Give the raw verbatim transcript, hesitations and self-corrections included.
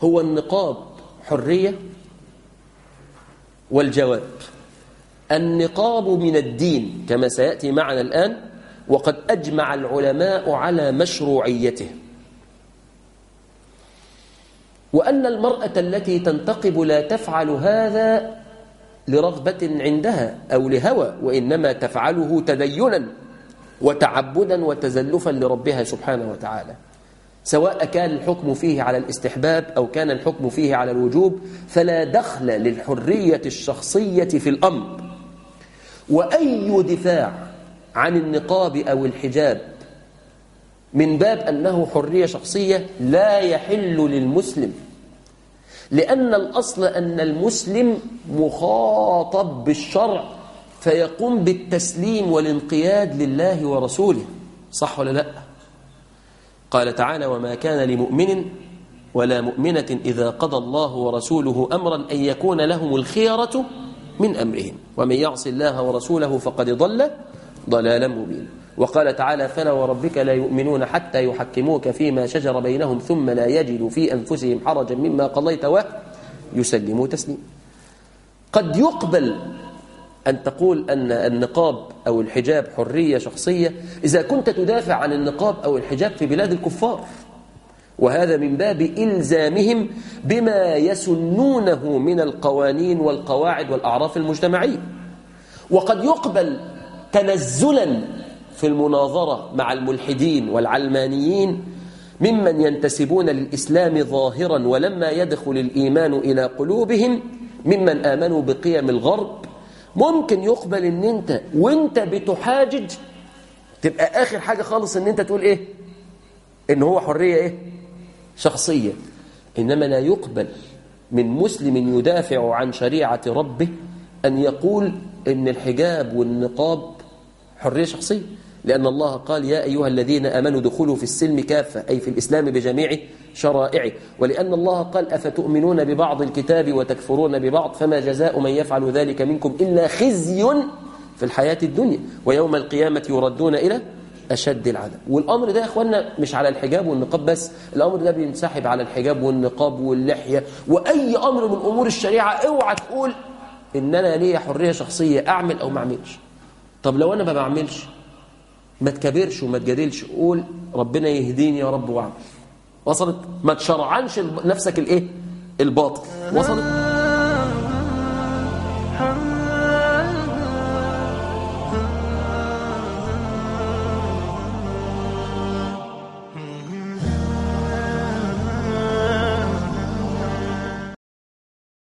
هو النقاب حرية؟ والجواب: النقاب من الدين كما سيأتي معنا الآن، وقد أجمع العلماء على مشروعيته، وأن المرأة التي تنتقب لا تفعل هذا لرغبة عندها أو لهوى، وإنما تفعله تدينا وتعبدا وتزلفا لربها سبحانه وتعالى، سواء كان الحكم فيه على الاستحباب أو كان الحكم فيه على الوجوب، فلا دخل للحرية الشخصية في الأمر. وأي دفاع عن النقاب أو الحجاب من باب أنه حرية شخصية لا يحل للمسلم، لأن الأصل أن المسلم مخاطب بالشرع فيقوم بالتسليم والانقياد لله ورسوله، صح ولا لا؟ قال تعالى: وما كان لمؤمن ولا مؤمنة إذا قضى الله ورسوله أمرا أن يكون لهم الخيرة من أمرهم ومن يعص الله ورسوله فقد ضل ضلالا مبينا. وقال تعالى: فلا وربك لا يؤمنون حتى يحكموك فيما شجر بينهم ثم لا يجدوا في أنفسهم حرجا مما قضيت ويسلموا تسليما. قد يقبل أن تقول أن النقاب أو الحجاب حرية شخصية إذا كنت تدافع عن النقاب أو الحجاب في بلاد الكفار، وهذا من باب إلزامهم بما يسنونه من القوانين والقواعد والأعراف المجتمعية. وقد يقبل تنزلا في المناظرة مع الملحدين والعلمانيين ممن ينتسبون للإسلام ظاهرا ولما يدخل الإيمان إلى قلوبهم ممن آمنوا بقيم الغرب. ممكن يقبل ان انت وانت بتحاجج تبقى اخر حاجة خالص ان انت تقول ايه؟ ان هو حرية ايه؟ شخصية. انما لا يقبل من مسلم يدافع عن شريعة ربه ان يقول ان الحجاب والنقاب حرية شخصية، لأن الله قال: يا أيها الذين آمنوا دخلوا في السلم كافة، أي في الإسلام بجميع شرائعه. ولأن الله قال: أفتؤمنون ببعض الكتاب وتكفرون ببعض فما جزاء من يفعل ذلك منكم إلا خزي في الحياة الدنيا ويوم القيامة يردون إلى أشد العذاب. والأمر ده يا أخوانا مش على الحجاب والنقاب بس، الأمر ده بينسحب على الحجاب والنقاب واللحية وأي أمر من أمور الشريعة. اوعى تقول إن أنا ليا حرية شخصية أعمل أو ما أعملش. طب لو أنا ما بعملش، ما تكبرش وما تجادلش، قول ربنا يهديني يا رب واعمل. وصلت؟ ما تشرعنش نفسك الايه؟ الباطل. وصلت؟